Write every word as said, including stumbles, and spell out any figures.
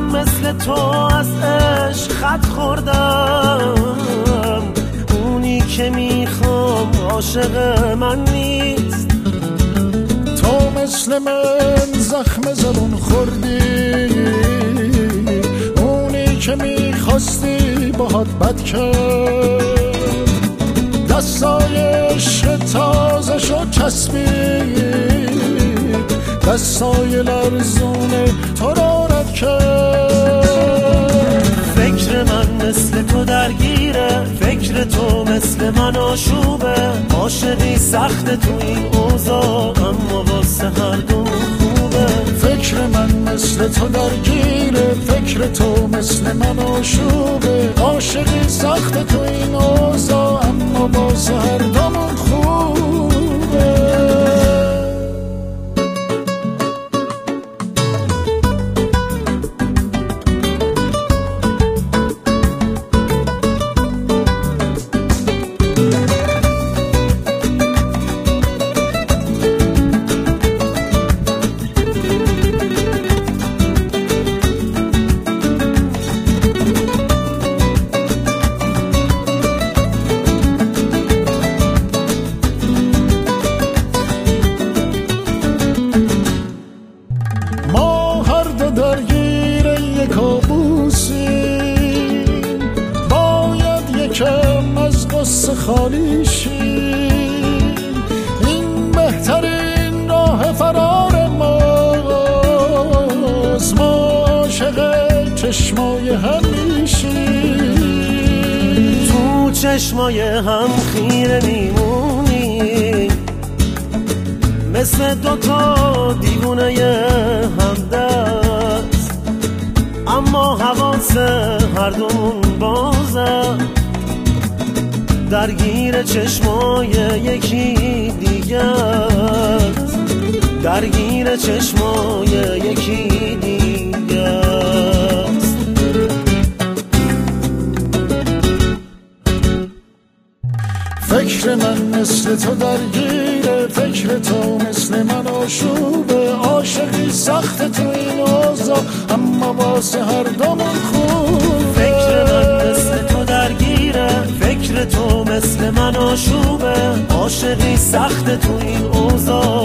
مثل تو از عشق خط خوردم، اونی که میخوام عاشق من نیست. تو مثل من زخم زبون خوردی، اونی که میخواستی باهات بد کرد. دستای عشق تازه شد چسبید، دستای لرزونه تو را رد کرد. فکر من مثل تو درگیره، فکر تو مثل من آشوبه. عاشقی سخت تو این اوضاع، اما واسه هر دو خوبه. فکر من مثل تو درگیره، فکر تو مثل من آشوبه. عاشقی سخت تو این اوضاع، اما واسه هر دومون خوبه. درگیر یک کابوسیم، باید یکم از قصه خالی شیم. این بهترین راه فرار ماست، ما عاشق چشمای هم میشیم. تو چشمای هم خیره میمونی، مثل دوتا دیوونه همدست، اما حواس هر دومون بازه، درگیر چشمای یکی دیگه، درگیر چشمای یکی دیگه. فکر من مثل تو درگیره، فکر تو مثل من آشوبه. عاشقی سخت تو این اوضاع، اما واسه هر دومون خوبه. فکر من مثل تو درگیره، فکر تو مثل من آشوبه. عاشقی سخت تو این اوضاع،